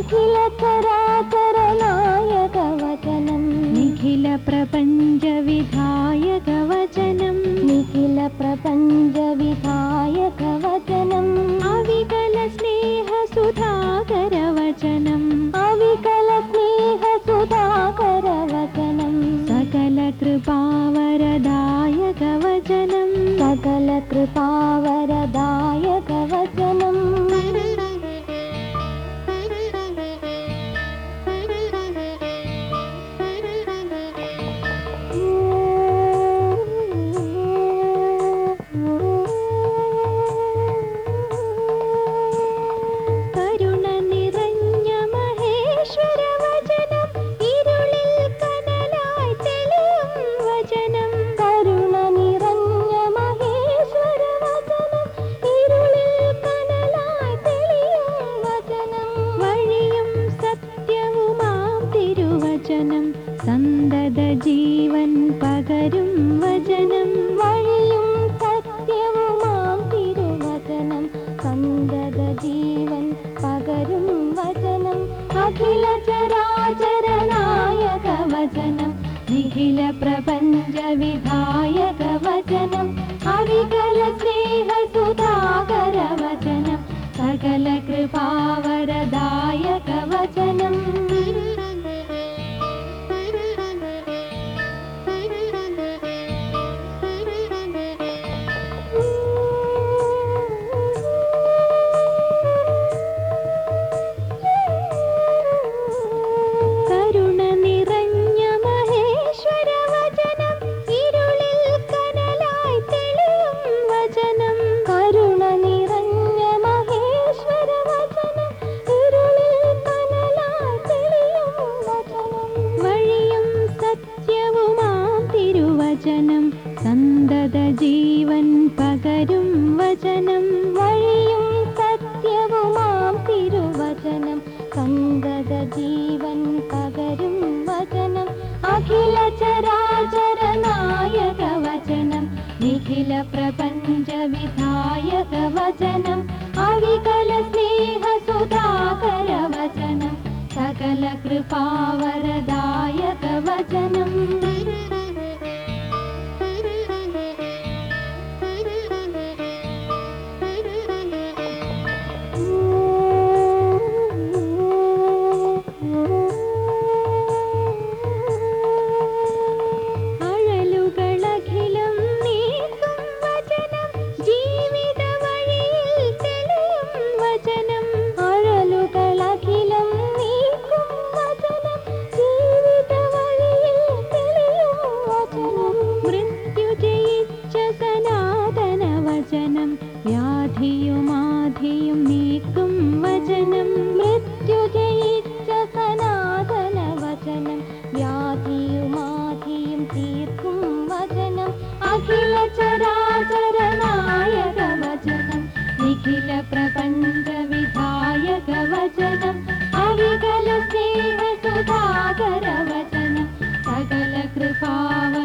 अखिल चराचर नायक वचनम निखिल प्रपंच विधायक वचनम निखिल प्रपंच विधायक वचनम अविकल स्नेह सुधाकर वचनम अविकल स्नेह सुधाकर वचनम सकल कृपावरदायक वचनम सकल कृपावरदायक वचनम സന്തത ജീവൻ പകരും വചനം വഴിയും സത്യവുമാം തിരുവചനം സന്തത ജീവൻ പകരും വചനം അഖില ചരാചര നായക വചനം നിഖില പ്രപഞ്ച വിധായക വചനം അവികല സ്നേഹ സുധാകര വചനം സകല കൃപാവരദായക വചനം വചനം സന്തത ജീവൻ പകരും വചനം വഴിയും സത്യവുമാം തിരുവചനം സന്തത ജീവൻ പകരും വചനം അഖില ചരാചര നായക വചനം നിഖില പ്രപഞ്ച വിധായക വചനം അവികല സ്നേഹ സുധാകര വചനം സകല കൃപാവരദായക വചനം വ്യാധിയുമാധിയും നീക്കും വചനം മൃത്യു ജയിച്ച സനാതന വചനം വ്യാധിയുമാധിയും തീർക്കും വചനം അഖില ചരാചര നായക വചനം നിഖില പ്രപഞ്ച വിധായക വചനം അവികല സ്നേഹ സുധാകര വചനം സകല കൃപാവ